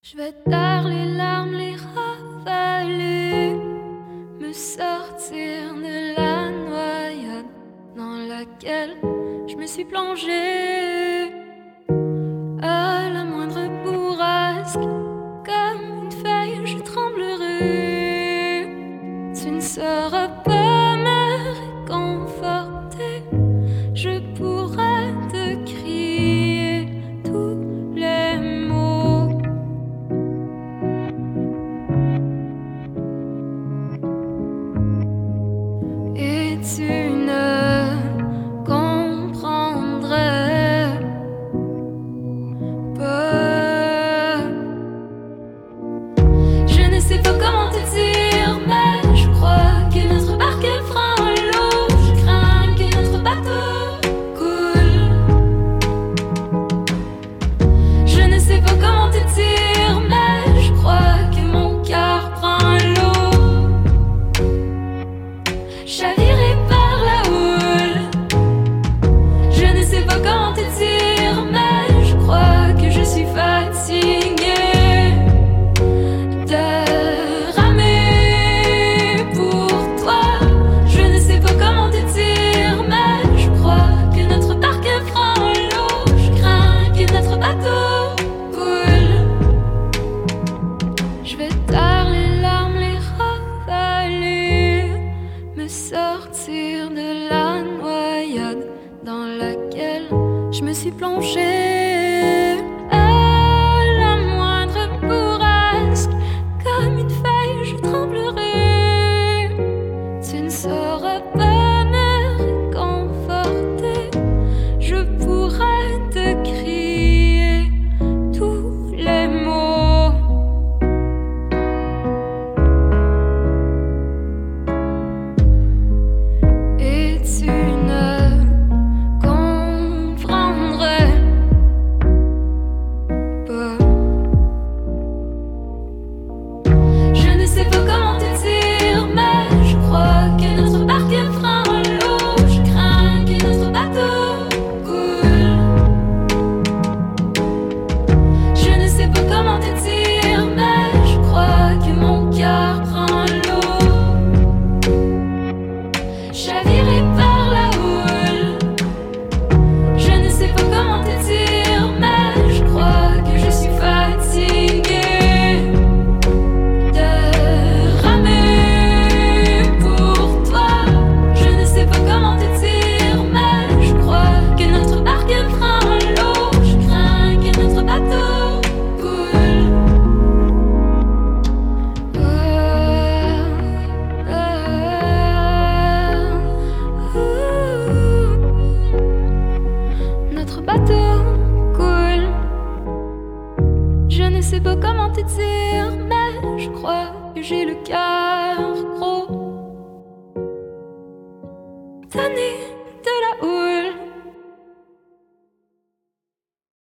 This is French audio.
Je vais taire les larmes, les ravaler, me sortir de la noyade dans laquelle je me suis plongée. À la moindre bourrasque, comme une feuille, je tremblerai. Tu ne sauras pas me réconforter, je pourrais te crier tous les mots. Et tu ne comprendrais pas. Je ne sais pas comment te dire, mais je crois que notre barque prend l'eau. Je crains que notre bateau coule. Je ne sais pas comment te dire, mais je crois que mon cœur prend l'eau. Chaviré par la houle. Je ne sais pas comment te dire, mais je crois que je suis fatiguée de ramer pour toi. Je ne sais pas comment te dire, mais je crois que notre barque prend l'eau. Je crains que notre bateau coule. Je vais taire les larmes, les ravaler, me sortir de la noyade dans laquelle je me suis plongée. À la moindre bourrasque, comme une feuille, je tremblerai. Tu ne sauras pas me réconforter, je pourrais te crier tous les mots. Et tu ne comprendrais pas. Je ne sais pas comment te dire, mais je crois que notre barque prend l'eau. Je crains que notre bateau coule. Je ne sais pas comment te dire, mais je crois que mon cœur prend l'eau. Chaviré par la houle. Je ne sais pas comment te dire, mais je crois que je suis fatiguée de ramer pour toi. Je ne sais pas comment te dire, mais je crois que notre barque prend l'eau. Je crains que notre bateau coule. Notre bateau coule. Je ne sais pas comment te dire, mais je crois que j'ai le cœur gros. Tanné